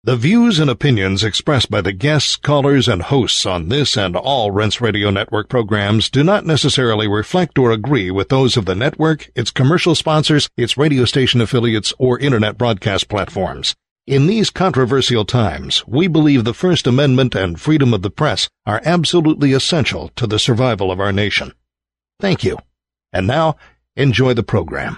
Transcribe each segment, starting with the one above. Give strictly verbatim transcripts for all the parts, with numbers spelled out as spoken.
The views and opinions expressed by the guests, callers, and hosts on this and all Rense Radio Network programs do not necessarily reflect or agree with those of the network, its commercial sponsors, its radio station affiliates, or internet broadcast platforms. In these controversial times, we believe the First Amendment and freedom of the press are absolutely essential to the survival of our nation. Thank you. And now, enjoy the program.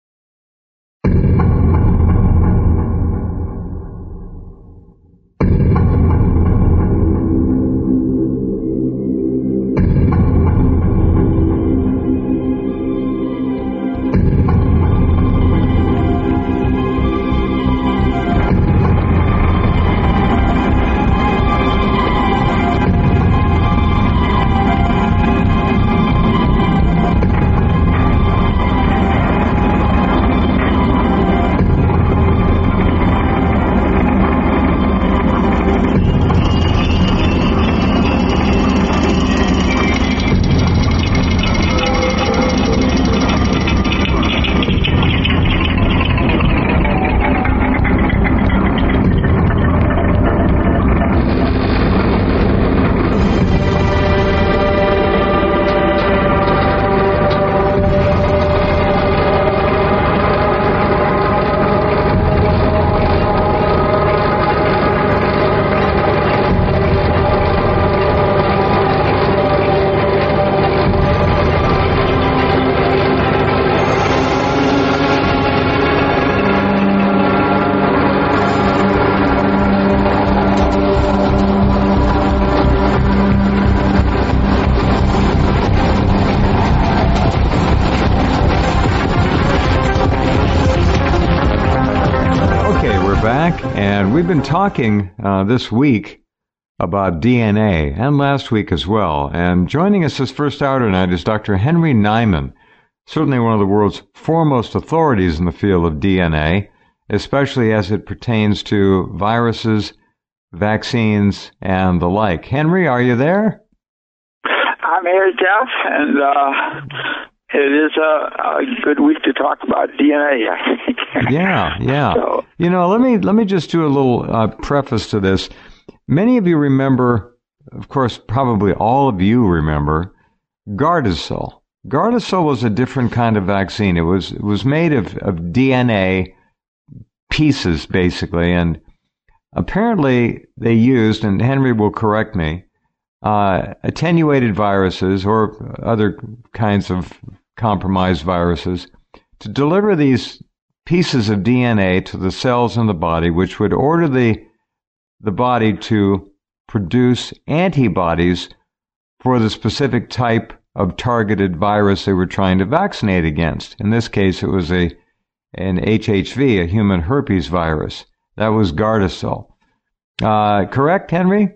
We've been talking uh, this week about D N A, and last week as well. And joining us this first hour tonight is Doctor Henry Neiman, certainly one of the world's foremost authorities in the field of D N A, especially as it pertains to viruses, vaccines, and the like. Henry, are you there? I'm here, Jeff, and uh, it is a, a good week to talk about D N A, I think. Yeah, yeah. So, you know, let me let me just do a little uh, preface to this. Many of you remember, of course, probably all of you remember, Gardasil. Gardasil was a different kind of vaccine. It was it was made of, of D N A pieces, basically, and apparently they used, and Henry will correct me, uh, attenuated viruses or other kinds of compromised viruses to deliver these pieces of D N A to the cells in the body, which would order the the body to produce antibodies for the specific type of targeted virus they were trying to vaccinate against. In this case, it was a an H H V, a human herpes virus. That was Gardasil. Uh, correct, Henry?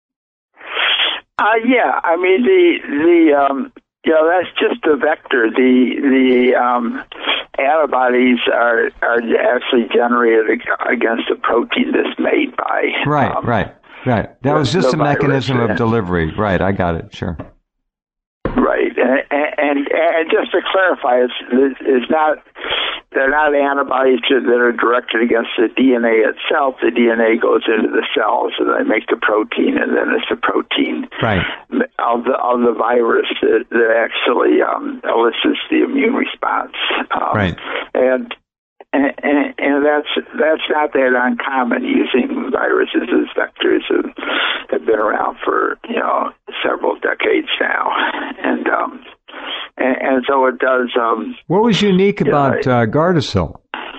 Uh, yeah, I mean, the, the um, you know, that's just a vector. The, the um, antibodies are, are actually generated against a protein that's made by... Right, um, right, right. That was just a mechanism of delivery. Right, I got it, sure. Right, and, and, and just to clarify, it's, it's not... They're not antibodies that are directed against the D N A itself. The D N A goes into the cells, and they make the protein, and then it's the protein right. of the of the virus that, that actually um, elicits the immune response. Um, right. And, and and that's that's not that uncommon. Using viruses as vectors have, have been around for you know several decades now, and. Um, And, and so it does. Um, what was unique about uh, Gardasil?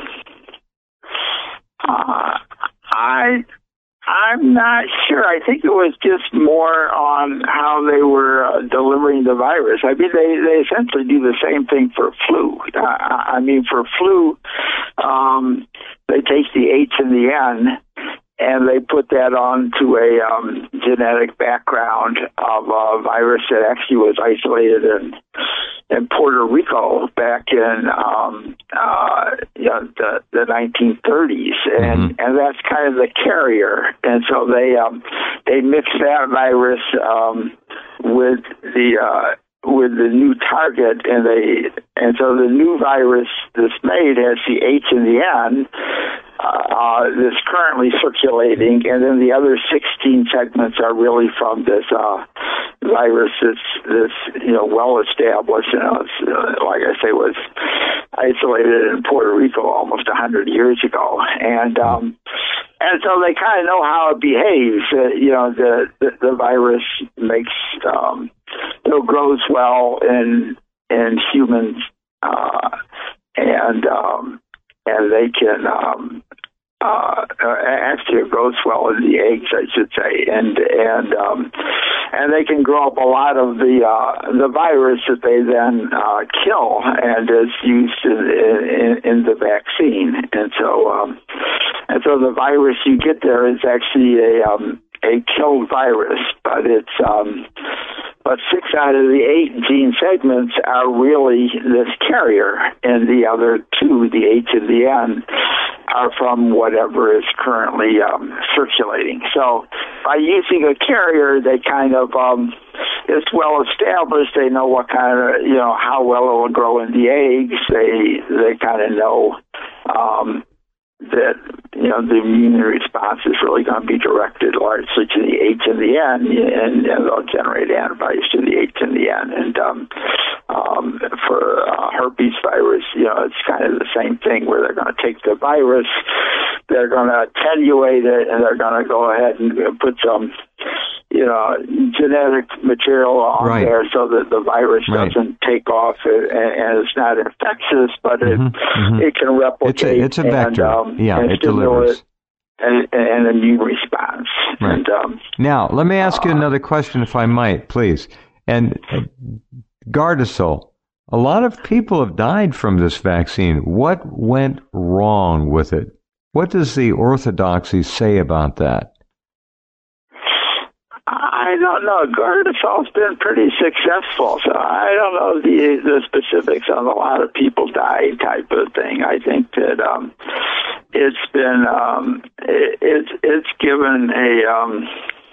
Uh, I, I'm not sure. I think it was just more on how they were uh, delivering the virus. I mean, they, they essentially do the same thing for flu. Uh, I mean, for flu, um, they take the H and the N, and they put that onto a um, genetic background of a virus that actually was isolated in, in Puerto Rico back in um, uh, you know, the, the nineteen thirties, and mm-hmm. and that's kind of the carrier. And so they um, they mix that virus um, with the uh, with the new target, and they and so the new virus that's made has the H and the N. uh, that's currently circulating, and then the other sixteen segments are really from this uh, virus that's, that's, you know, well established. You know, it's, uh, like I say, was isolated in Puerto Rico almost one hundred years ago. And um, and so they kind of know how it behaves. Uh, you know, the, the, the virus makes, um, you know, grows well in, in humans, uh, and um, and they can, um, uh, actually it grows well in the eggs, I should say, and and um, and they can grow up a lot of the uh, the virus that they then uh, kill and is used in, in, in the vaccine. And so um, and so the virus you get there is actually a um, a killed virus, but it's um, but six out of the eight gene segments are really this carrier, and the other two, the H and the N, are from whatever is currently um, circulating. So by using a carrier, they kind of, um, it's well established. They know what kind of, you know, how well it will grow in the eggs. They, they kind of know um, that, you know, the immune response is really going to be directed largely to the H and the N, and, and they'll generate antibodies to the H and the N. And um, um, for uh, herpes virus, you know, it's kind of the same thing where they're going to take the virus, they're going to attenuate it, and they're going to go ahead and put some, you know, genetic material on right. there so that the virus right. doesn't take off, and, and it's not infectious, but it mm-hmm. Mm-hmm. it can replicate. It's a, it's a vector. And, um, yeah, and it delivers. An, an immune response. Right. And, um, now, let me ask you uh, another question, if I might, please. And uh, Gardasil, a lot of people have died from this vaccine. What went wrong with it? What does the orthodoxy say about that? I don't know. Gardasil's been pretty successful, so I don't know the the specifics on a lot of people died type of thing. I think that um, it's been um, it, it's it's given a um,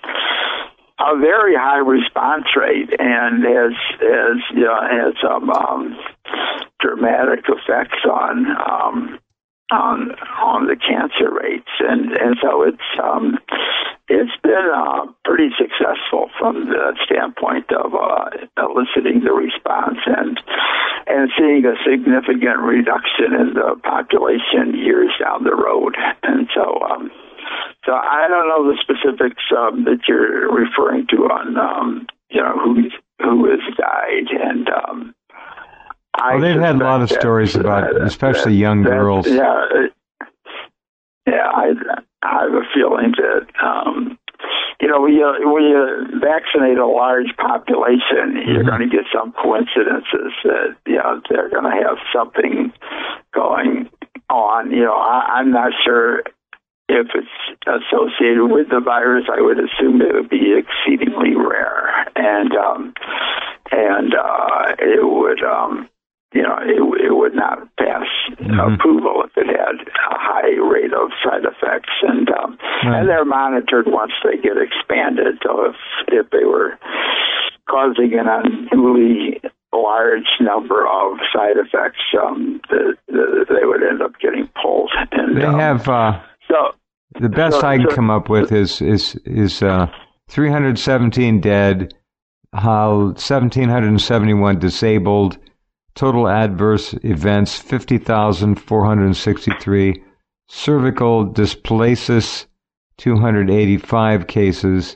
a very high response rate, and has has you know has some um, dramatic effects on. Um, on on the cancer rates, and and so it's um it's been uh, pretty successful from the standpoint of uh, eliciting the response and and seeing a significant reduction in the population years down the road. And so um so I don't know the specifics um, that you're referring to on um you know who who has died, and um Well, they've had a lot of stories about, that, especially that, young that, girls. Yeah, yeah. I, I have a feeling that um, you know when you when you vaccinate a large population, mm-hmm. you're going to get some coincidences that you know they're going to have something going on. You know, I, I'm not sure if it's associated with the virus. I would assume it would be exceedingly rare, and um, and uh, it would. Um, You know, it, it would not pass mm-hmm. approval if it had a high rate of side effects, and um, right. and they're monitored once they get expanded. So if if they were causing an unduly large number of side effects, um, the, the, they would end up getting pulled. And they um, have uh, so the best so, I can so, come up with is is is uh, three hundred seventeen dead, how one thousand seven hundred seventy-one disabled. Total adverse events, fifty thousand four hundred sixty-three. Cervical dysplasia, two hundred eighty-five cases.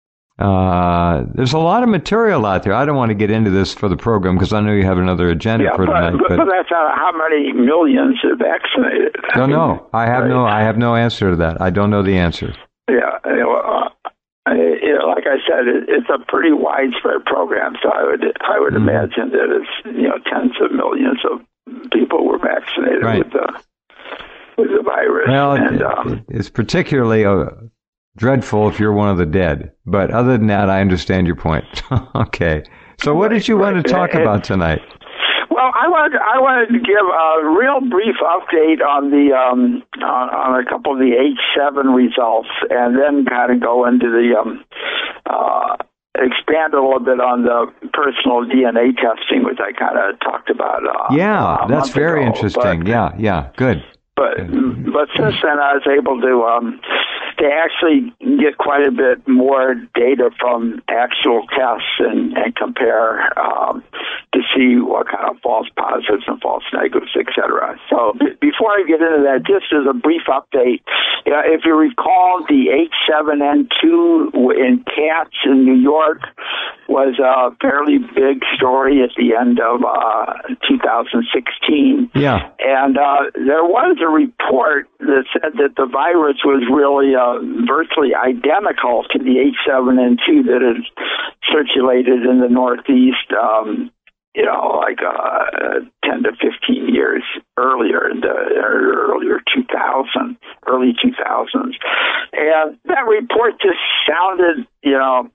Uh, there's a lot of material out there. I don't want to get into this for the program because I know you have another agenda yeah, for but, tonight. But, but, but that's how, how many millions are vaccinated. Don't know. I have right. no. I have no answer to that. I don't know the answer. Yeah. You know, uh, You know, like I said, it, it's a pretty widespread program, so I would I would mm-hmm. imagine that it's you know tens of millions of people were vaccinated right. with the with the virus. Well, and, it, um, it's particularly uh, dreadful if you're one of the dead. But other than that, I understand your point. Okay. So, what did you right. want to talk and, about tonight? Well, I wanted I wanted to give a real brief update on the um, on, on a couple of the H seven results, and then kind of go into the um, uh, expand a little bit on the personal D N A testing, which I kind of talked about. Uh, yeah, that's very ago. interesting. But, yeah, yeah, good. But but since then, I was able to um, to actually get quite a bit more data from actual tests and, and compare um, to see what kind of false positives and false negatives, et cetera. So b- before I get into that, just as a brief update, you know, if you recall, the H seven N two in cats in New York was a fairly big story at the end of uh, two thousand sixteen. Yeah. And uh, there was a report that said that the virus was really uh, virtually identical to the H seven N two that had circulated in the Northeast, um, you know, like uh, ten to fifteen years earlier, in the earlier two thousand, early two thousands. And that report just sounded, you know,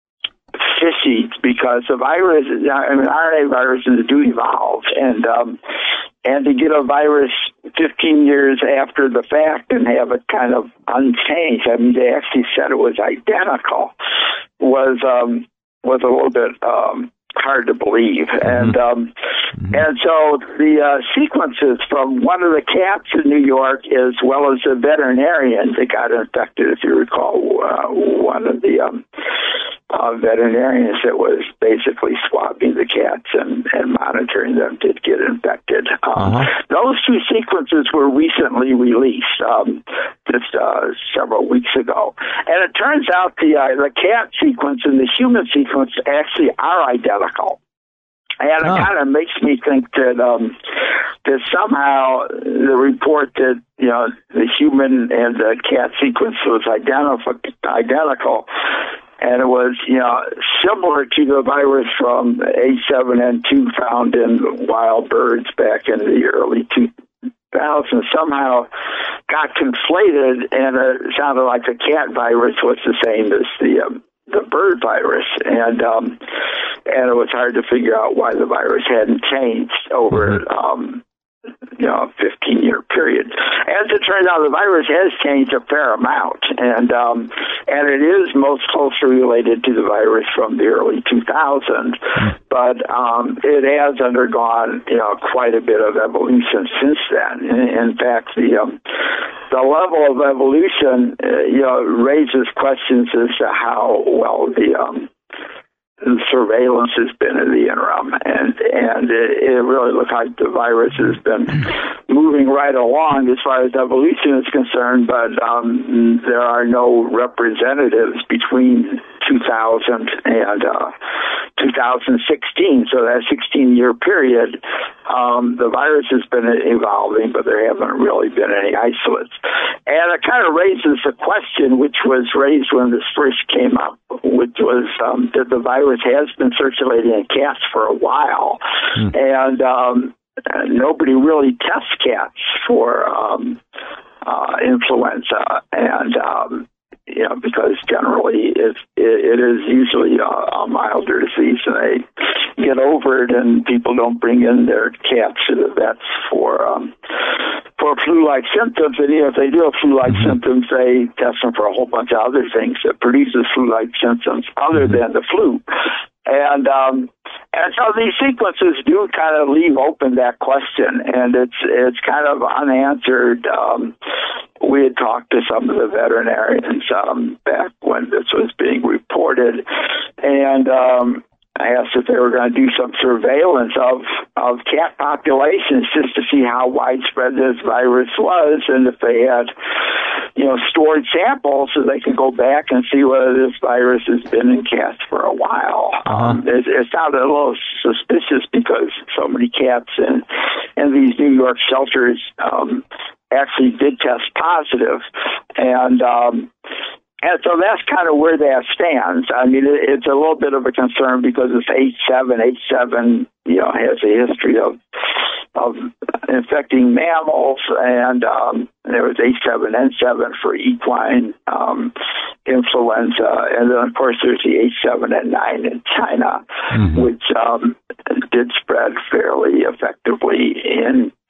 fishy, because the virus, I mean, R N A viruses do evolve, and um, and to get a virus fifteen years after the fact and have it kind of unchanged, I mean, they actually said it was identical, was um, was a little bit um, hard to believe. Mm-hmm. And um, mm-hmm. and so the uh, sequences from one of the cats in New York, as well as the veterinarian that got infected, if you recall, uh, one of the um, uh, veterinarians that was basically swabbing the cats and, and monitoring them did get infected. Um, uh-huh. Those two sequences were recently released um, just uh, several weeks ago. And it turns out the, uh, the cat sequence and the human sequence actually are identical. And oh. it kind of makes me think that um, that somehow the report that, you know, the human and the cat sequence was identical, identical, and it was, you know, similar to the virus from H seven N two found in wild birds back in the early two thousands, somehow got conflated, and it sounded like the cat virus was the same as the um, the bird virus, and um, and it was hard to figure out why the virus hadn't changed over um, you know a fifteen year period. As it turns out, the virus has changed a fair amount, and um, and it is most closely related to the virus from the early two thousands, but um, it has undergone you know quite a bit of evolution since then. In, in fact, the um, the level of evolution, uh, you know, raises questions as to how well the, um, the surveillance has been in the interim, and and it, it really looks like the virus has been moving right along as far as evolution is concerned. But um, there are no representatives between two thousand and uh, two thousand sixteen. So that sixteen year period, um, the virus has been evolving, but there haven't really been any isolates. And it kind of raises the question, which was raised when this first came up, which was um, that the virus has been circulating in cats for a while, mm. and um, nobody really tests cats for um, uh, influenza, and um, you know, because generally it, it is usually a, a milder disease, and they get over it, and people don't bring in their cats to the vets for um, for flu-like symptoms. And you know, if they do have flu-like mm-hmm. symptoms, they test them for a whole bunch of other things that produces flu-like symptoms other mm-hmm. than the flu. And um, and so these sequences do kind of leave open that question, and it's it's kind of unanswered. Um, we had talked to some of the veterinarians um, back when this was being reported, and um, I asked if they were going to do some surveillance of, of cat populations just to see how widespread this virus was, and if they had, you know, stored samples so they could go back and see whether this virus has been in cats for a while. Uh-huh. Um, it, it sounded a little suspicious because so many cats in, in these New York shelters um, actually did test positive, and um, And so that's kind of where that stands. I mean, it, it's a little bit of a concern because it's H seven. H seven, you know, has a history of of infecting mammals, and um, there was H seven N seven for equine um, influenza, and then of course there's the H seven N nine in China, mm-hmm. which um, did spread fairly effectively in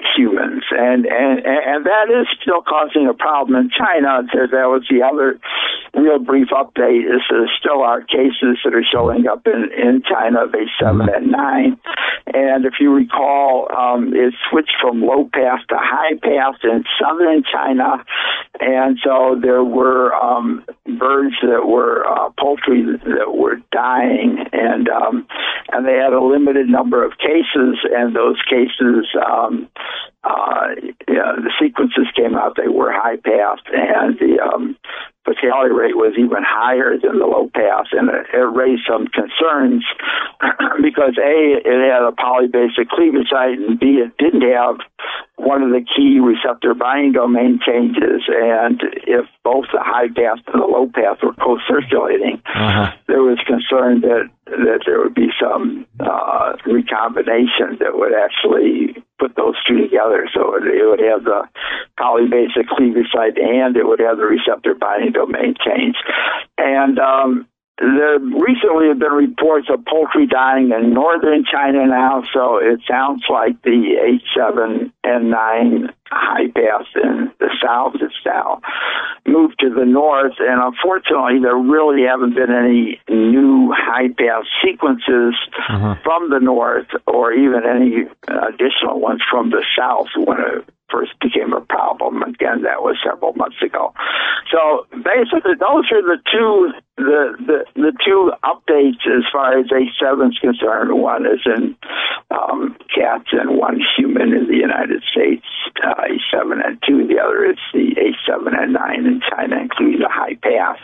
humans, and, and and that is still causing a problem in China. That was the other real brief update, is there still are cases that are showing up in, in China of H seven N nine. And if you recall, um, it switched from low pass to high pass in southern China. And so there were um, birds that were, uh, poultry that were dying, and um, and they had a limited number of cases, and those cases, um, uh, you know, the sequences came out, they were high pass, and the um, fatality rate was even higher than the low pass, and it, it raised some concerns because A, it had a polybasic cleavage site, and B, it didn't have one of the key receptor binding domain changes, and if both the high pass and the low pass were co-circulating, uh-huh. there was concern that, that there would be some uh, recombination that would actually put those two together. So it, it would have the polybasic cleavage site and it would have the receptor binding domain change. And um, there recently have been reports of poultry dying in northern China now, so it sounds like the H seven N nine high pass in the south is now moved to the north, and unfortunately there really haven't been any new high pass sequences uh-huh. from the north, or even any additional ones from the south when it first became a problem. Again, that was several months ago. So basically, those are the two the the, the two updates as far as H seven is concerned. One is in um, cats and one human in the United States, uh, H seven N two. The other is the H seven N nine in China, including the high pass.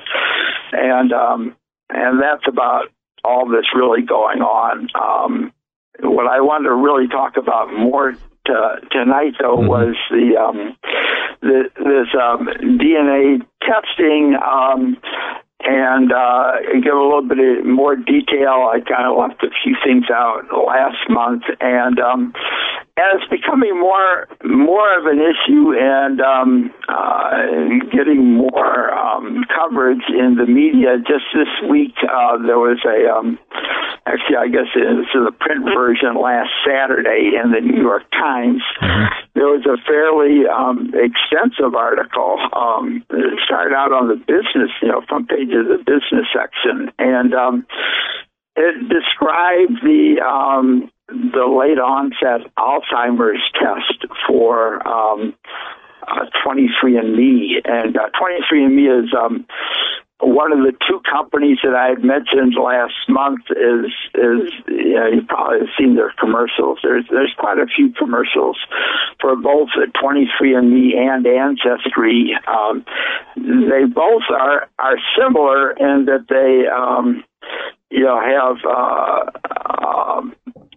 And um, and that's about all that's really going on. Um, what I wanted to really talk about more Uh, tonight, though, mm-hmm. was the, um, the this um, D N A testing, um, and uh, give a little bit of more detail. I kind of left a few things out last month, and um, and it's becoming more more of an issue, and um, uh, getting more um, coverage in the media. Just this week, uh, there was a um, actually, I guess it was the print version last Saturday in the New York Times. Mm-hmm. There was a fairly um, extensive article. Um, it started out on the business, you know, front page of the business section, and um, it described the um, the late onset Alzheimer's test for um, uh, twenty-three and me, and uh, twenty-three and me is um, one of the two companies that I had mentioned last month. Is is you know, you probably have seen their commercials. There's there's quite a few commercials for both twenty-three and me and Ancestry. Um, they both are are similar in that they um, you know have uh, um,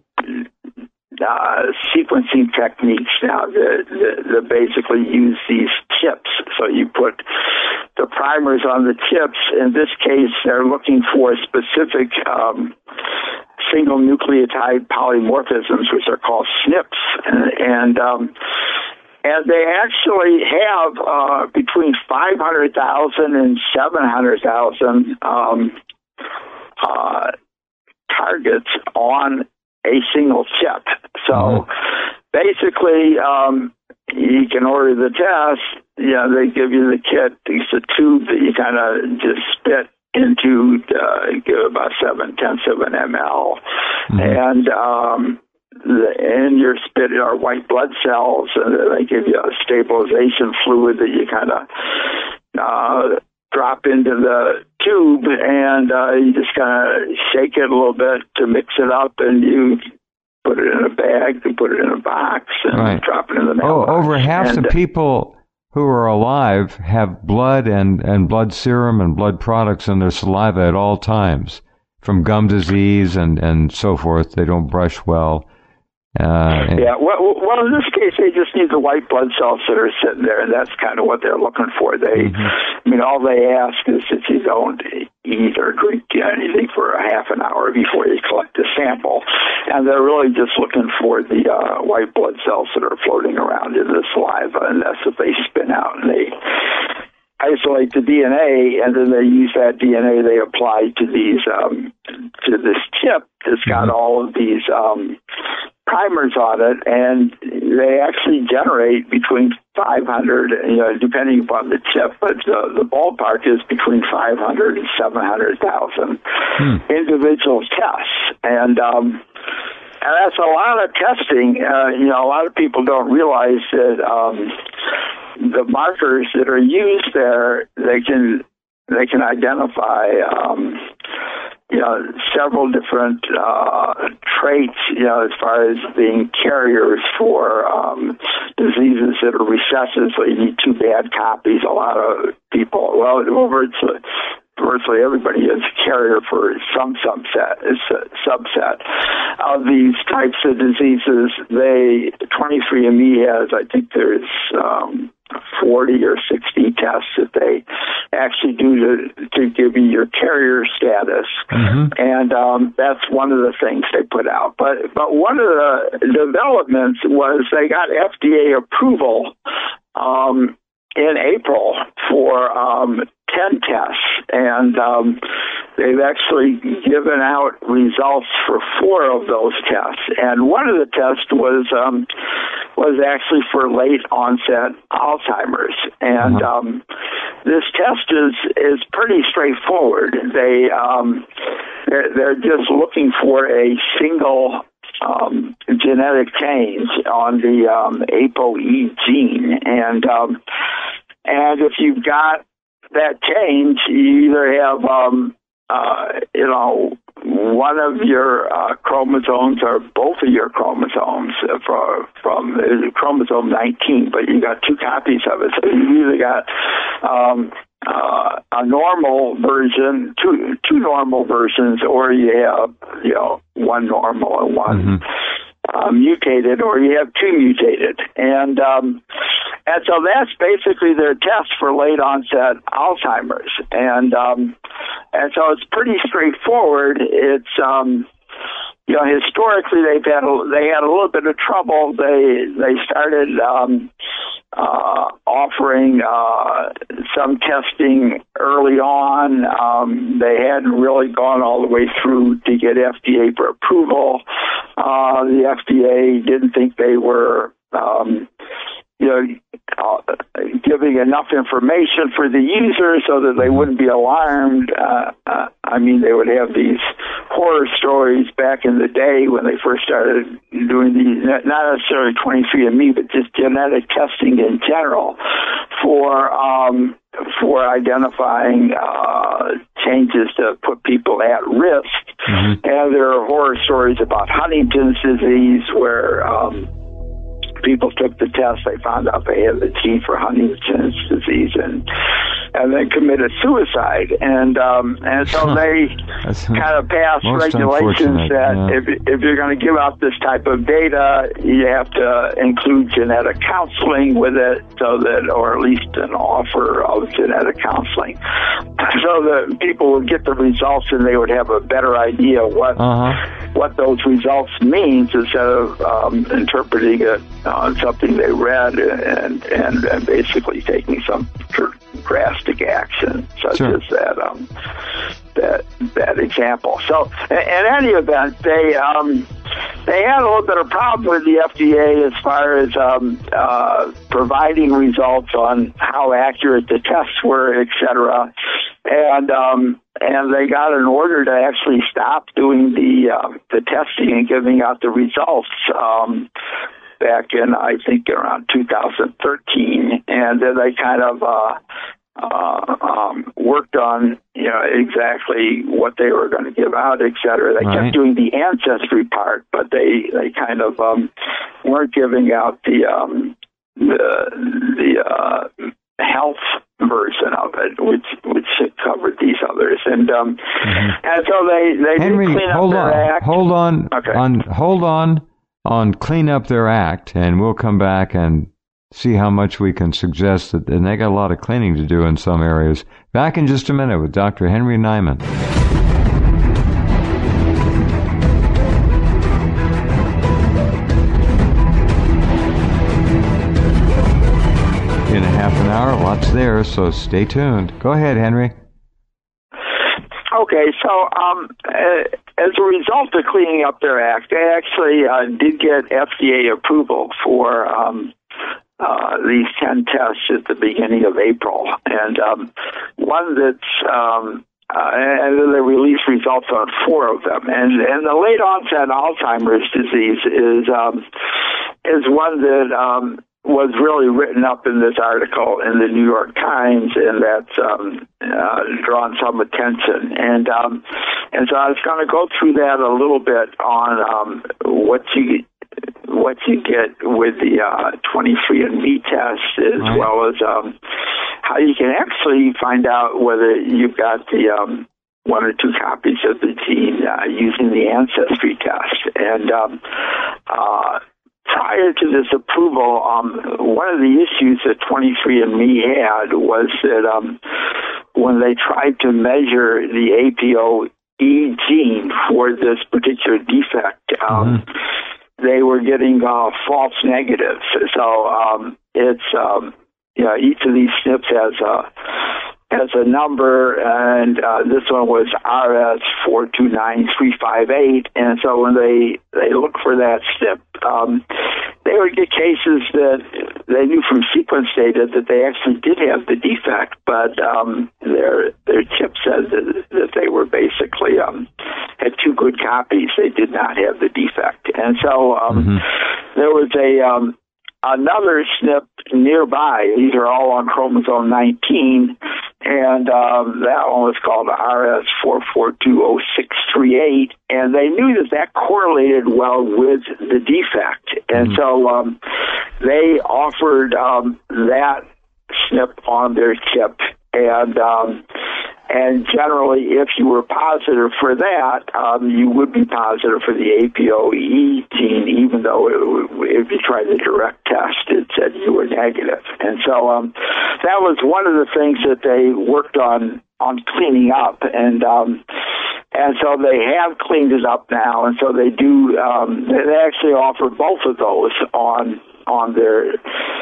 Uh, sequencing techniques now that, that, that basically use these chips. So you put the primers on the chips. In this case, they're looking for specific um, single nucleotide polymorphisms, which are called S N Ps. And, and, um, and they actually have uh, between five hundred thousand and seven hundred thousand um, uh, targets on a single chip. So mm-hmm. basically, um, you can order the test. You know, they give you the kit. It's a tube that you kind of just spit into, uh, give about seven tenths of an ml. Mm-hmm. And um, the, in your spit are white blood cells, and they give you a stabilization fluid that you kind of uh, drop into the tube, and uh, you just kind of shake it a little bit to mix it up, and you put it in a bag and put it in a box and right. drop it in the mailbox. Oh, over half and, the people who are alive have blood and, and blood serum and blood products in their saliva at all times, from gum disease and, and so forth. They don't brush well. Uh, yeah, well, well, in this case, they just need the white blood cells that are sitting there, and that's kind of what they're looking for. They, mm-hmm. I mean, all they ask is that you don't eat or drink anything for a half an hour before you collect the sample, and they're really just looking for the uh, white blood cells that are floating around in the saliva, and that's what they spin out, and they isolate the D N A, and then they use that D N A they apply to these um, to this chip that's got mm-hmm. all of these um, primers on it, and they actually generate between five hundred, you know, depending upon the chip, but the, the ballpark is between five hundred and seven hundred thousand hmm. individual tests. And, um, and that's a lot of testing. Uh, you know, a lot of people don't realize that um, the markers that are used there, they can they can identify um, you know, several different uh, traits, you know, as far as being carriers for um, diseases that are recessive. So you need two bad copies. A lot of people, well, virtually, virtually everybody is a carrier for some subset, is a subset of these types of diseases. They, twenty-three and me has, I think there's um, forty or sixty tests that they actually do to, to give you your carrier status. Mm-hmm. And um, that's one of the things they put out. But but one of the developments was they got F D A approval um, in April for um, ten tests. And um, they've actually given out results for four of those tests. And one of the tests was um, was actually for late onset Alzheimer's. And uh-huh. um, this test is, is pretty straightforward. They, um, they're, they're just looking for a single um, genetic change on the um, A P O E gene. And, um, and if you've got that change, you either have, um, uh, you know, one of your uh, chromosomes or both of your chromosomes uh, for, from uh, chromosome nineteen, but you got two copies of it. So you either got um, uh, a normal version, two two normal versions, or you have, you know, one normal and one mm-hmm. uh, mutated, or you have two mutated. And um, and so that's basically their test for late onset Alzheimer's. And um, and so it's pretty straightforward. It's um, you know, historically they've had a, they had a little bit of trouble. They they started um, uh, offering uh, some testing early on. Um, they hadn't really gone all the way through to get F D A for approval. Uh, the F D A didn't think they were um, you know, uh, giving enough information for the user so that they wouldn't be alarmed. Uh, uh, I mean, they would have these horror stories back in the day when they first started doing these, not necessarily twenty-three and me, but just genetic testing in general for um, for identifying uh, changes to put people at risk. Mm-hmm. And there are horror stories about Huntington's disease where um, people took the test, they found out they had the gene for Huntington's disease, and and then committed suicide. And um, and so they kind of passed regulations that yeah. if if you're going to give out this type of data, you have to include genetic counseling with it, so that, or at least an offer of genetic counseling, so that people would get the results and they would have a better idea what uh-huh. what those results means, instead of um, interpreting it on something they read and, and and basically taking some drastic action, such sure. as that um, that that example. So, in any event, they um, they had a little bit of problem with the F D A as far as um, uh, providing results on how accurate the tests were, et cetera. And um, and they got an order to actually stop doing the uh, the testing and giving out the results. Um, back in, I think, around two thousand thirteen, and then they kind of uh, uh, um, worked on, you know, exactly what they were going to give out, et cetera. They right. kept doing the ancestry part, but they, they kind of um, weren't giving out the um, the, the uh, health version of it, which which covered these others, and um, mm-hmm. and so they they Henry, did clean up hold their on, act. Hold on, okay. on, hold on. on clean up their act, and we'll come back and see how much we can suggest that, and they got a lot of cleaning to do in some areas. Back in just a minute with Doctor Henry Nyman. In a half an hour, lots there, so stay tuned. Go ahead, Henry. Okay, so um, uh, as a result of cleaning up their act, they actually uh, did get F D A approval for um, uh, these ten tests at the beginning of April, and um, one that's um, uh, and then they released results on four of them, and and the late onset Alzheimer's disease is um, is one that um, was really written up in this article in the New York Times, and that's um, uh, drawn some attention. And um, and so I was going to go through that a little bit on um, what you what you get with the uh, twenty-three and me test, as right. well as um, how you can actually find out whether you've got the um, one or two copies of the gene uh, using the ancestry test. And um, uh, prior to this approval, um, one of the issues that twenty-three and me had was that um, when they tried to measure the A P O E gene for this particular defect, um, mm-hmm. they were getting uh, false negatives. So um, it's um, you know, each of these S N Ps has a has a number, and uh, this one was R S four two nine three five eight. And so when they they look for that S N P, um, they would get cases that they knew from sequence data that they actually did have the defect, but um, their their chip said that, that they were basically um, had two good copies. They did not have the defect, and so um, mm-hmm. there was a um, another S N P nearby. These are all on chromosome nineteen, and um, that one was called R S four four two zero six three eight, and they knew that that correlated well with the defect, and mm-hmm. so um, they offered um, that S N P on their chip, and um, and generally, if you were positive for that, um, you would be positive for the A P O E gene, even though it, if you tried the direct test, it said you were negative. And so um, that was one of the things that they worked on on cleaning up, and um, and so they have cleaned it up now, and so they do. Um, they actually offer both of those on on their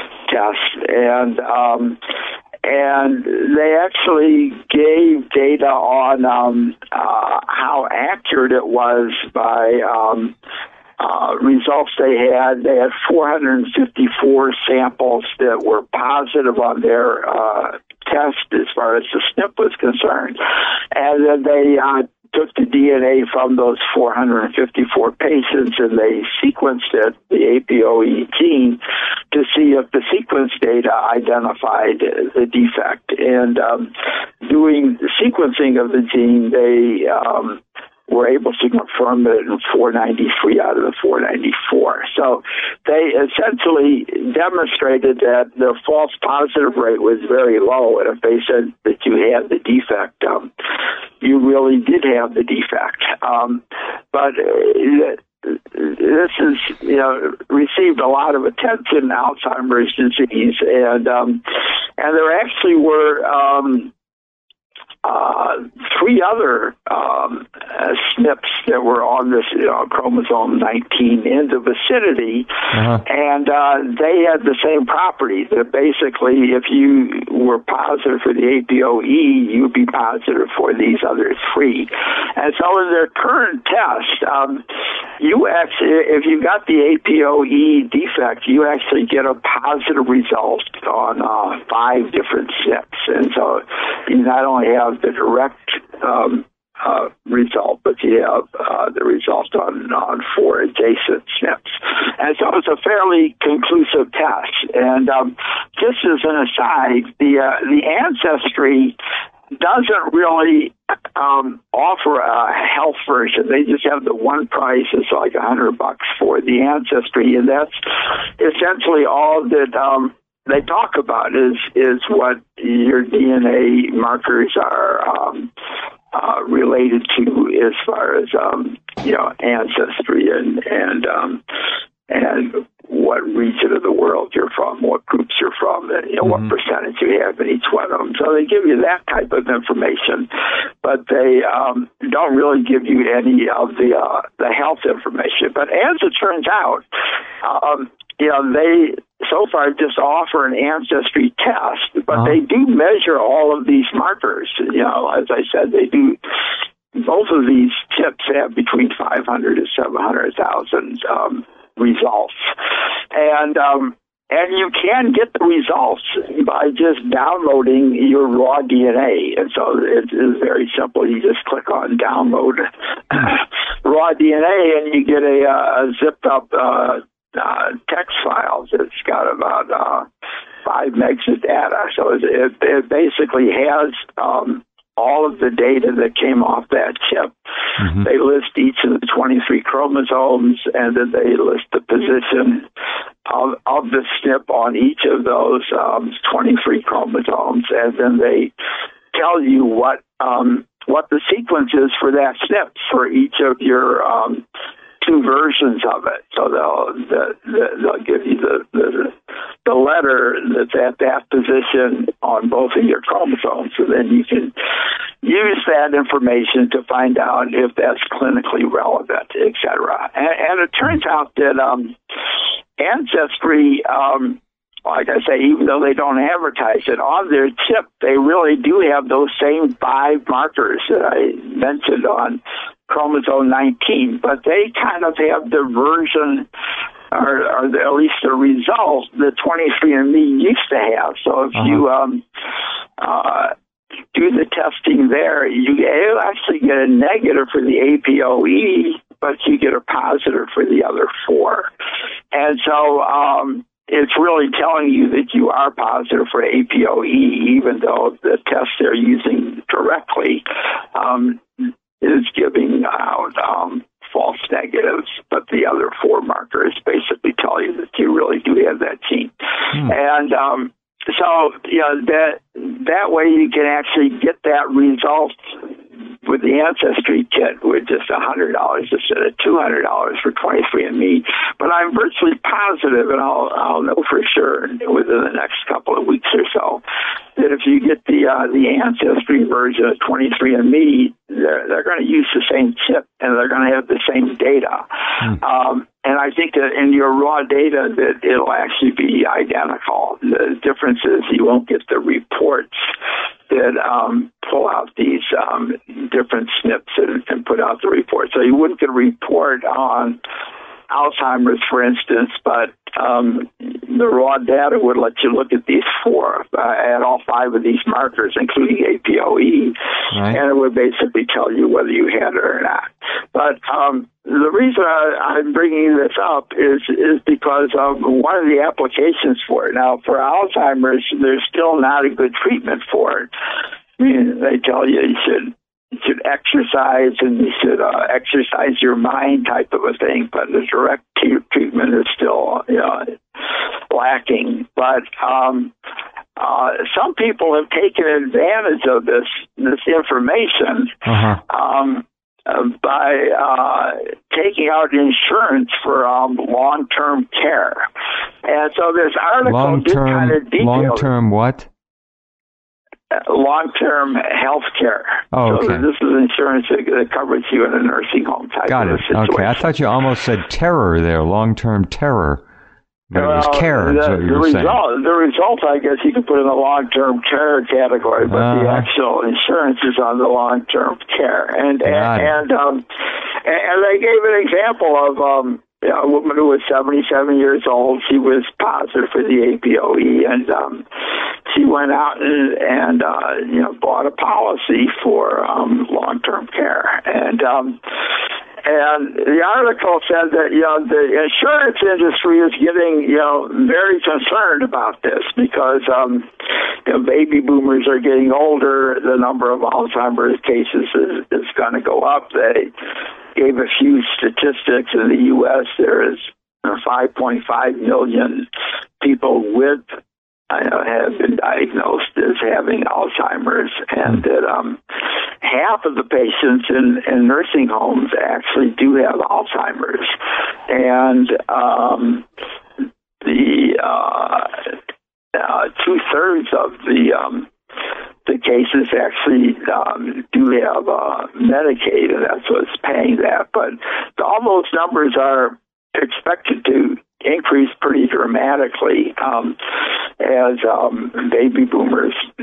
test, and. Um, And they actually gave data on um, uh, how accurate it was by um, uh, results they had. They had four hundred fifty-four samples that were positive on their uh, test as far as the S N P was concerned. And then they uh, took the D N A from those four hundred fifty-four patients and they sequenced it, the A P O E gene, to see if the sequence data identified the defect. And um, doing the sequencing of the gene, they um, were able to confirm it in four ninety-three out of the four ninety-four. So they essentially demonstrated that the false positive rate was very low, and if they said that you had the defect, um, you really did have the defect. Um, but uh, this is, you know, received a lot of attention, Alzheimer's disease, and um, and there actually were um, uh, three other um, uh, S N Ps that were on this, you know, chromosome nineteen in the vicinity, uh-huh. and uh, they had the same property, that basically if you were positive for the A P O E, you'd be positive for these other three. And so in their current test, um, you actually, if you got the A P O E defect, you actually get a positive result on uh, five different S N Ps. And so you not only have the direct um, uh, result, but you have uh, the result on, on four adjacent S N Ps. And so it's a fairly conclusive test. And um, just as an aside, the uh, the ancestry doesn't really um, offer a health version. They just have the one price. It's like a hundred bucks for the ancestry, and that's essentially all that um, they talk about is is what your D N A markers are um, uh, related to as far as um, you know, ancestry and and um, and what region of the world you're from, what groups you're from, and you know, mm-hmm. what percentage you have in each one of them. So they give you that type of information, but they um, don't really give you any of the uh, the health information. But as it turns out, um, you know, they so far just offer an ancestry test, but uh-huh. they do measure all of these markers. You know, as I said, they do both of these chips have between five hundred to seven hundred thousand um, results, and um, and you can get the results by just downloading your raw D N A. And so it is very simple. You just click on download raw D N A, and you get a, a zipped up uh, uh, text file. It's got about uh, five megs of data. So it, it, it basically has um, all of the data that came off that chip. Mm-hmm. They list each of the twenty-three chromosomes, and then they list the position of, of the S N P on each of those um, twenty-three chromosomes, and then they tell you what um, what the sequence is for that S N P for each of your um, two versions of it. So they'll the, the, they'll give you the, the the letter that's at that position on both of your chromosomes, and then you can use that information to find out if that's clinically relevant, et cetera. And, and it turns out that um, Ancestry, um, like I say, even though they don't advertise it, on their chip, they really do have those same five markers that I mentioned on chromosome nineteen, but they kind of have the version, or, or the, at least the result, that twenty-three and me used to have. So if uh-huh. you um, uh, do the testing there, you you'll actually get a negative for the A P O E, but you get a positive for the other four. And so um, it's really telling you that you are positive for A P O E, even though the test they're using directly um, is giving out um, false negatives, but the other four markers basically tell you that you really do have that gene. Hmm. And um, so, you know, that that way you can actually get that result with the Ancestry kit with just one hundred dollars instead of two hundred dollars for twenty-three and me. But I'm virtually positive, and I'll, I'll know for sure within the next couple of weeks or so, that if you get the uh, the Ancestry version of twenty-three and me, they're, they're going to use the same chip, and they're going to have the same data. Mm. Um, and I think that in your raw data that it'll actually be identical. The difference is you won't get the reports that um, pull out these um, different S N Ps and, and put out the report. So you wouldn't get a report on Alzheimer's, for instance, but um, the raw data would let you look at these four, uh, at all five of these markers, including A P O E, right. And it would basically tell you whether you had it or not. But um, the reason I, I'm bringing this up is is because of one of the applications for it. Now, for Alzheimer's, there's still not a good treatment for it. I mean, they tell you you should You should exercise, and you should uh, exercise your mind, type of a thing. But the direct t- treatment is still, you know, lacking. But um, uh, some people have taken advantage of this this information uh-huh. um, uh, by uh, taking out insurance for um, long-term care. And so this article long-term, did kind of detail long-term what? Long-term health care. Oh, okay. So this is insurance that, that covers you in a nursing home type Got of it. a situation. Okay, I thought you almost said terror there, long-term terror. But well, it was care, the, is what you the were result, saying. The result, I guess, you could put in the long-term care category, but uh, the actual insurance is on the long-term care. And and and, um, and they gave an example of um, you know, a woman who was seventy-seven years old. She was positive for the A P O E, and um, she went out and, and uh, you know, bought a policy for um, long-term care. And um, and the article said that, you know, the insurance industry is getting, you know, very concerned about this because, um, you know, baby boomers are getting older. The number of Alzheimer's cases is, is going to go up. They gave a few statistics in the U S There is five point five million people with I know, have been diagnosed as having Alzheimer's, and that um, half of the patients in, in nursing homes actually do have Alzheimer's, and um, the uh, uh, two thirds of the um, the cases actually um, do have uh, Medicaid, and that's what's paying that. But all those numbers are expected to increase pretty dramatically um, as um, baby boomers, you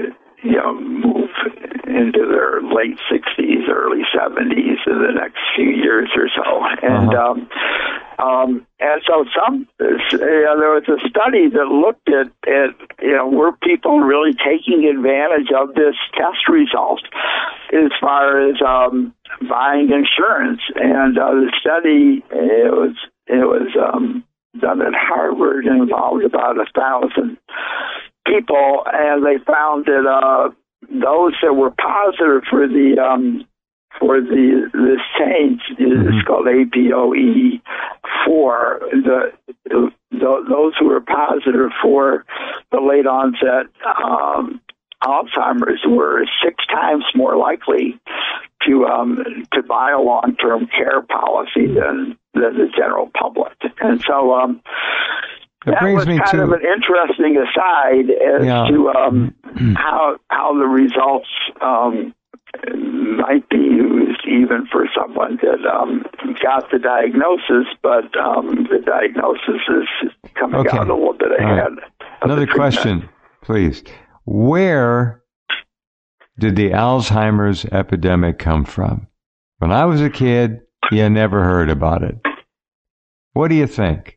you know, move into their late sixties, early seventies in the next few years or so. And uh-huh. um, um, and so some, you know, there was a study that looked at, at, you know, were people really taking advantage of this test result as far as um, buying insurance. And uh, the study, it was, it was um, done at Harvard and involved about a thousand people, and they found that uh, those that were positive for the um, for the this change mm-hmm. is called A P O E four. The, the those who were positive for the late onset um, Alzheimer's were six times more likely to um, to buy a long term care policy than than the general public, and so. Um, It that brings was me kind to, of an interesting aside as yeah. to um, how how the results um, might be used, even for someone that um, got the diagnosis, but um, the diagnosis is coming okay. out a little bit ahead. Right. Another question, please. Where did the Alzheimer's epidemic come from? When I was a kid, you never heard about it. What do you think?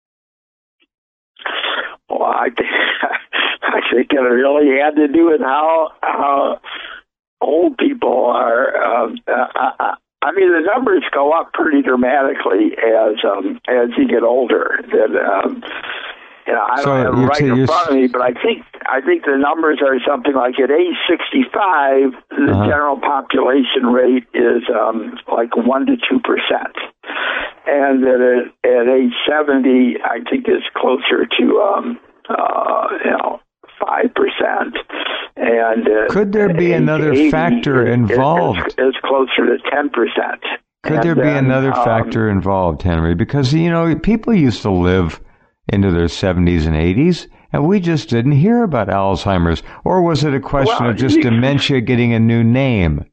Well, I think, I think it really had to do with how how old people are. Um, I, I mean, the numbers go up pretty dramatically as um, as you get older. That um, you know, I so don't have it right t- in front of me, but I think I think the numbers are something like at age sixty-five, the uh-huh. general population rate is um, like one to two percent. And that at, at age seventy, I think is closer to, um, uh, you know, five percent. And uh, could there be another factor is, involved? Is, is closer to ten percent. Could and there be then, another um, factor involved, Henry? Because, you know, people used to live into their seventies and eighties, and we just didn't hear about Alzheimer's. Or was it a question well, of just you, dementia getting a new name?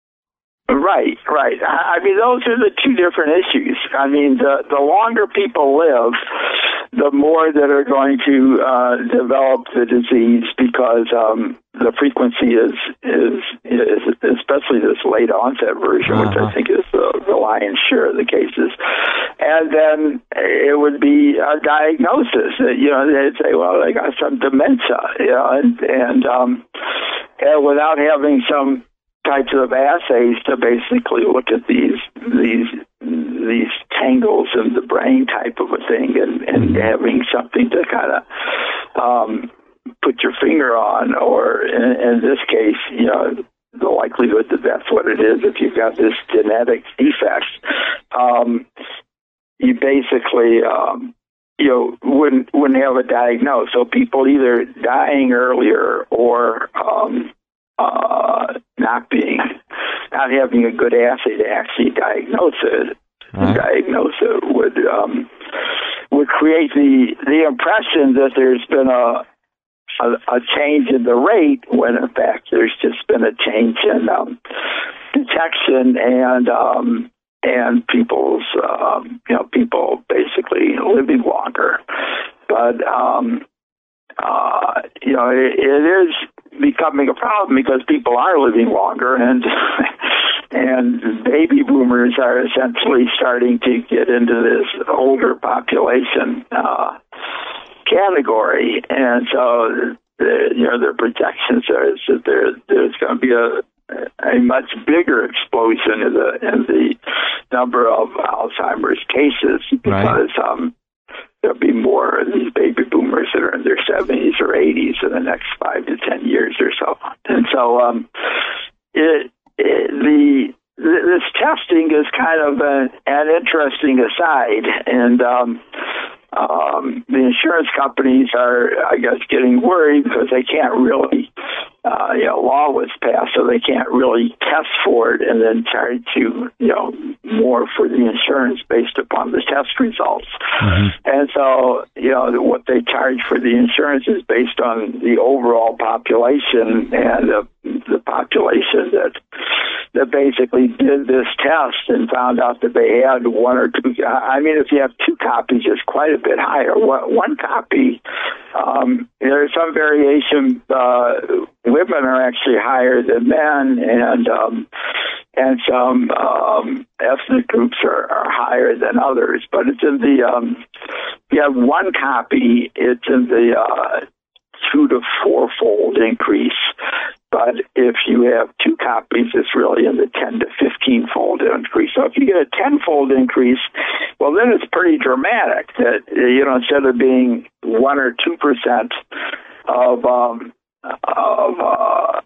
Right, right. I mean, those are the two different issues. I mean, the the longer people live, the more that are going to uh, develop the disease because um, the frequency is, is is especially this late onset version, uh-huh. which I think is the, the lion's share of the cases. And then it would be a diagnosis. You know, they'd say, well, they got some dementia, you know, and and, um, and without having some types of assays to basically look at these these these tangles in the brain type of a thing, and, and having something to kind of um, put your finger on, or in, in this case, you know, the likelihood that that's what it is if you've got this genetic defect. Um, you basically um, you know wouldn't wouldn't have a diagnosis. So people either dying earlier or um, Uh, not being, not having a good assay to actually diagnose it, right. diagnose it would um, would create the the impression that there's been a, a a change in the rate when in fact there's just been a change in um, detection and um, and people's um, you know people basically living longer, but um, uh, you know it, it is becoming a problem because people are living longer, and and baby boomers are essentially starting to get into this older population uh, category, and so the, you know their projections are that there there's going to be a a much bigger explosion in the in the number of Alzheimer's cases because right. um, there'll be more of these baby boomers that are in their seventies or eighties in the next five to ten years or so. And so um, it, it, the this testing is kind of a, an interesting aside, and um, um, the insurance companies are, I guess, getting worried because they can't really, uh, you know, law was passed, so they can't really test for it and then charge you, you know, more for the insurance based upon the test results. Mm-hmm. And so, you know, what they charge for the insurance is based on the overall population, and the, the population that that basically did this test and found out that they had one or two. I mean, if you have two copies, it's quite a bit higher. One, one copy, um, there's some variation. Uh, women are actually higher than men, and um, and some um, ethnic groups are, are higher than others. But it's in the um, if you have one copy, it's in the uh, two to four-fold increase. But if you have two copies, it's really in the ten to fifteen-fold increase. So if you get a ten-fold increase, well, then it's pretty dramatic. That, you know, instead of being one or two percent of um, of uh,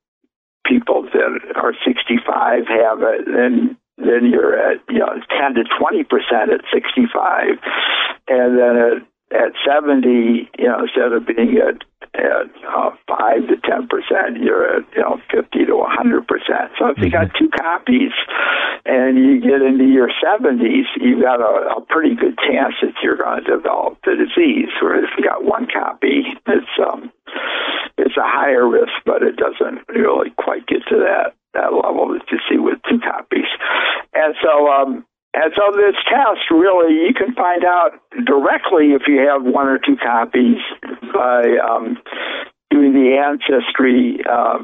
people that are sixty-five have it, then then you're at, you know, ten to twenty percent at sixty-five, and then at at seventy, you know, instead of being at at uh, five to ten percent, you're at, you know, fifty to a hundred percent. So if you got two copies and you get into your seventies, you've got a, a pretty good chance that you're going to develop the disease. Whereas if you got one copy, it's um, it's a higher risk, but it doesn't really quite get to that that level that you see with two copies. And so, um, and so this test, really, you can find out directly if you have one or two copies by um, doing the Ancestry uh,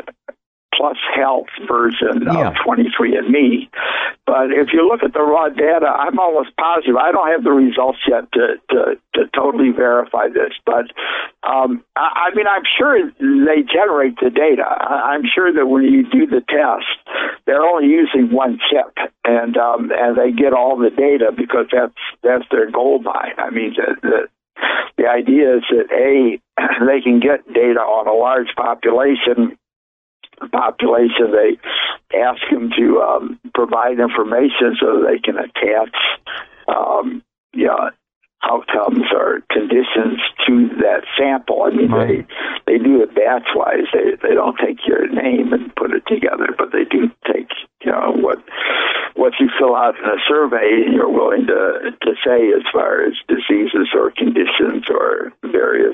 plus Health version yeah. of twenty-three and me. But if you look at the raw data, I'm almost positive. I don't have the results yet to, to, to totally verify this. But, um, I, I mean, I'm sure they generate the data. I, I'm sure that when you do the test, they're only using one chip, and um, and they get all the data because that's that's their gold mine. I mean, the, the, the idea is that, A, they can get data on a large population, population, they ask them to um, provide information so they can attach um, you know, outcomes or conditions to that sample. I mean, right. they they do it batch-wise. They they don't take your name and put it together, but they do take, you know, what what you fill out in a survey and you're willing to, to say as far as diseases or conditions or various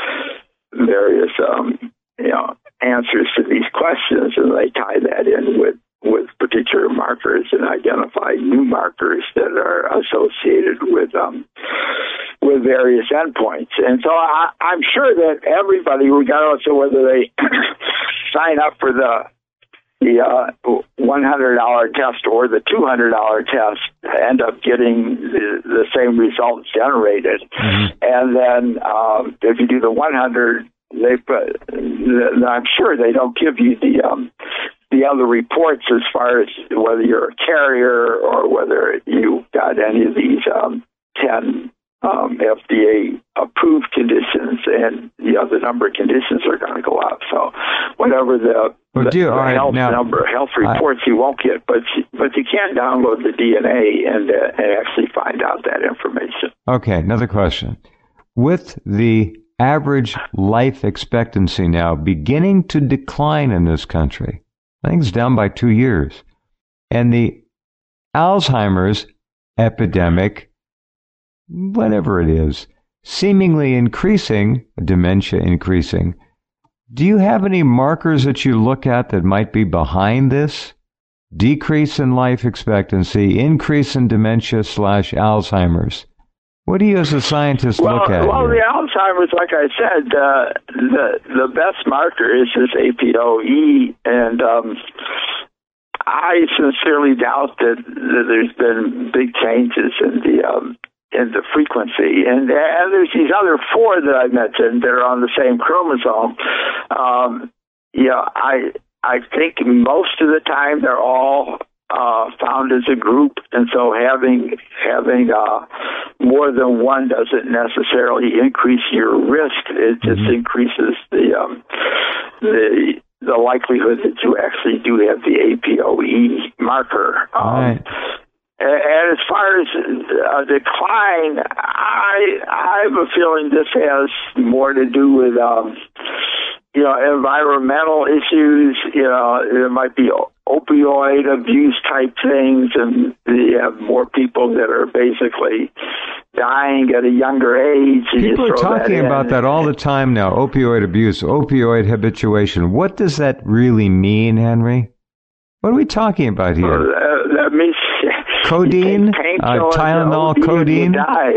various um, you know, answers to these questions, and they tie that in with, with particular markers and identify new markers that are associated with um, with various endpoints. And so I, I'm sure that everybody, regardless of whether they sign up for the the uh, one hundred dollars test or the two hundred dollars test, end up getting the, the same results generated. Mm-hmm. And then um, if you do the one hundred, they put, I'm sure they don't give you the um, the other reports as far as whether you're a carrier or whether you got any of these um, ten um, F D A approved conditions, and the other number of conditions are going to go up. So whatever the, well, the, dear, the right, health now, number, health reports, I, you won't get, but but you can download the D N A and, uh, and actually find out that information. Okay, another question. With the average life expectancy now beginning to decline in this country, I think it's down by two years, and the Alzheimer's epidemic, whatever it is, seemingly increasing, dementia increasing, do you have any markers that you look at that might be behind this? Decrease in life expectancy, increase in dementia slash Alzheimer's. What do you as a scientist well, look at Well, here? the Alzheimer's, like I said, uh, the the best marker is this A P O E, and um, I sincerely doubt that, that there's been big changes in the um, in the frequency. And, and there's these other four that I mentioned that are on the same chromosome. Um, you know, I I think most of the time they're all Uh, found as a group, and so having having uh, more than one doesn't necessarily increase your risk. It just mm-hmm. increases the um, the the likelihood that you actually do have the A P O E marker. Um, right. and, and as far as a decline, I I have a feeling this has more to do with um, you know, environmental issues. You know, there might be opioid abuse type things, and you have more people that are basically dying at a younger age. People are talking that about that all the time now, opioid abuse, opioid habituation. What does that really mean, Henry? What are we talking about here? Well, uh, that means codeine, uh, Tylenol, codeine.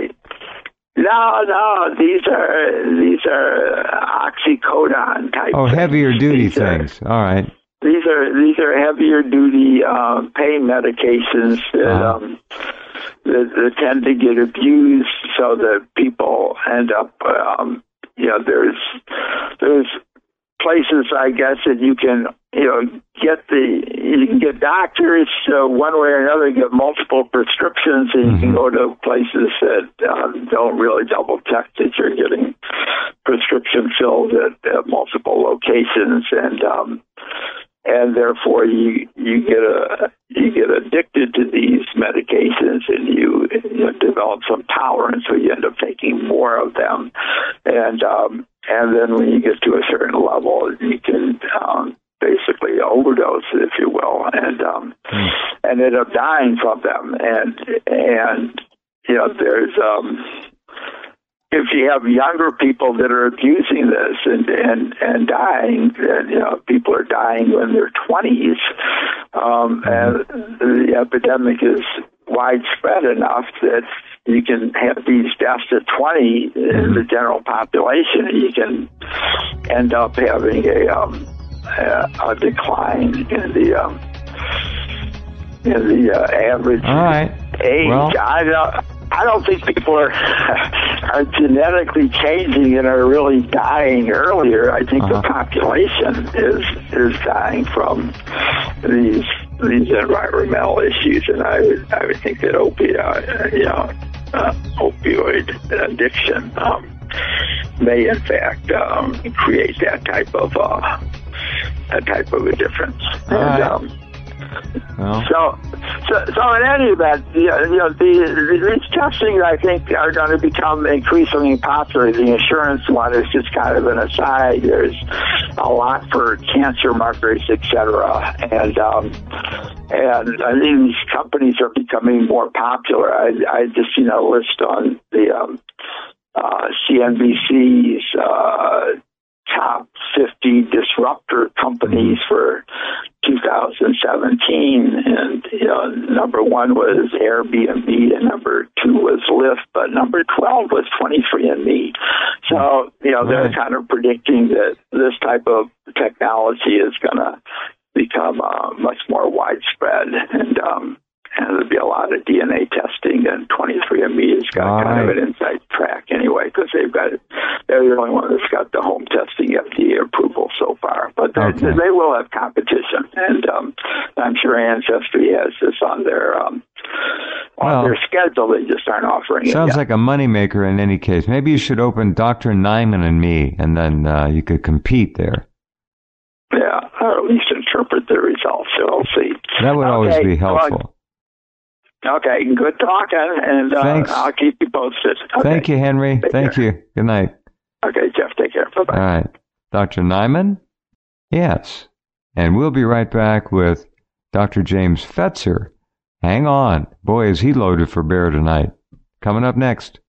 No, no, these are these are oxycodone type. Oh, heavier duty these things. Are, All right. These are these are heavier duty uh, pain medications that, uh-huh. um, that that tend to get abused, so that people end up. Um, you know, there's there's places, I guess, that you can you know get the you can get doctors uh, one way or another get multiple prescriptions, and you mm-hmm. can go to places that um, don't really double check that you're getting prescription filled at, at multiple locations, and um, and therefore you you get a you get addicted to these medications, and you, you know, develop some tolerance, so you end up taking more of them, and um, and then when you get to a certain level, you can um, basically overdose, if you will, and um, mm. and end up dying from them, and and you know there's um. If you have younger people that are abusing this and, and, and dying, then, you know, people are dying when they're twenties, um, and the epidemic is widespread enough that you can have these deaths at twenty in the general population, and you can end up having a, um, a, a decline in the um, in the uh, average All right. age. Well, I don't. I don't think people are are genetically changing and are really dying earlier. I think uh-huh. the population is is dying from these these environmental issues, and I would I would think that opioid you know uh, opioid addiction um, may in fact um, create that type of uh, that type of a difference. All and, right. um, Well. So, so, so in any event, you know, you know the, these testing, I think, are going to become increasingly popular. The insurance one is just kind of an aside. There's a lot for cancer markers, et cetera. And, um, and I think these companies are becoming more popular. I, I just seen a list on the um, uh, C N B C's uh, top fifty disruptor companies for two thousand seventeen, and you know, number one was Airbnb, and number two was Lyft, but number twelve was twenty-three and me. So you know, they're kind of predicting that this type of technology is going to become uh, much more widespread, and um, and there'll be a lot of D N A testing, and twenty-three and me has got All kind right. of an inside track anyway, because they've got they're the only one that's got the home testing F D A approval so far. But okay. they will have competition, and um, I'm sure Ancestry has this on their um, on well, their schedule. They just aren't offering it. Sounds yet. like a moneymaker in any case. Maybe you should open Doctor Nyman and me, and then uh, you could compete there. Yeah, or at least interpret the results. So we'll see. That would okay. always be helpful. Well, Okay, good talking, and uh, I'll keep you posted. Okay. Thank you, Henry. Take Thank care. you. Good night. Okay, Jeff, take care. Bye-bye. All right. Doctor Nyman? Yes. And we'll be right back with Doctor James Fetzer. Hang on. Boy, is he loaded for bear tonight. Coming up next.